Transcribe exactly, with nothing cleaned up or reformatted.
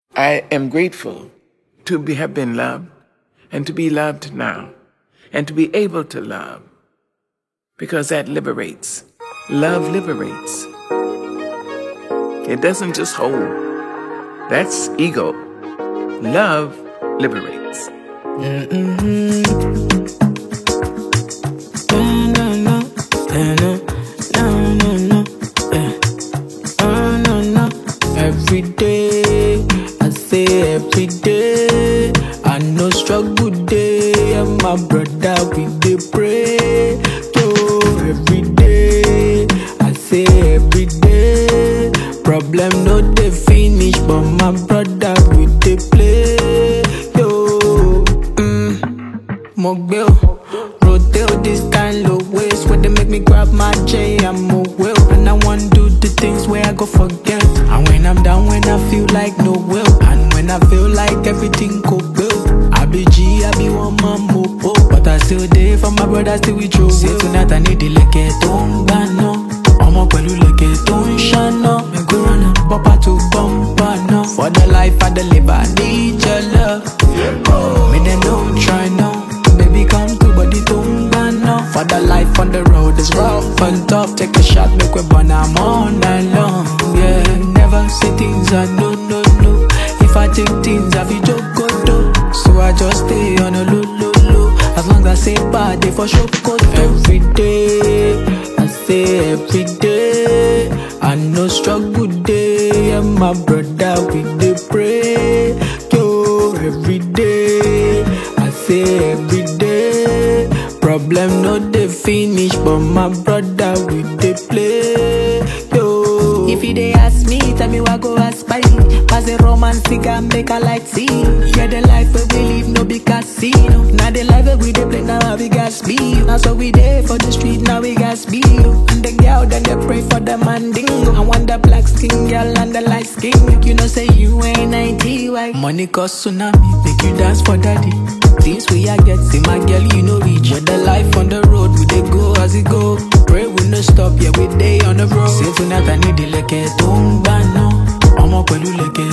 I am grateful to be, have been loved and to be loved now and to be able to love, because that liberates. Love liberates. It doesn't just hold. That's ego. Love liberates. Mm-hmm. No, no, no, no, no, no, no, no, no, no. Every day, I say every day, I know struggle day, and my brother we dey pray. Yo, every day, I say every day, problem no dey finish, but my brother we dey play. Yo, mm, Mogbeo, Rodeo, this kind of ways where they make me grab my J, I'm a will, and I want do the things where I go forget. And when I'm down, when I feel like no will, and when I feel like everything go well, I be G, I be one man mopo, but I still there for my brother, still with you. Say tonight I need the leke tonga no, I'ma pelu leke ton shana, me go run up, papa to bumper no. For the life I deliver, I need your love. Me then don't try no, baby come to body tonga no. For the life on the road is rough and tough, take a shot, make we burn I'm all night long. Yeah, never say things I no no no. If I take things I feel joke go do, so I just stay on a low low low. As long as I say bad, they for sure go do. Every day, I say every day, I know struggle day, and my brother we dey pray. Yo, every day, I say every day, problem no dey finish, but my brother we dey play. Yo, if you dey ask me, tell me what go ask by. Pass a romance, cigar, make a light see. Yeah, the life where we live no be casino. Now the life where we dey play, now we got speed. Now so we there for the street, now we got speed. And the girl then they pray for the mandingo. I want the black skin girl and the light skin. Make you know say you ain't ninety white. Money cause tsunami, make you dance for daddy. Things we I get, see my girl you know reach. With the life on the road, we dey go as it go. Pray we no stop, yeah we day on the road. Say tonight I need the leke tonga no, I'ma pelu leke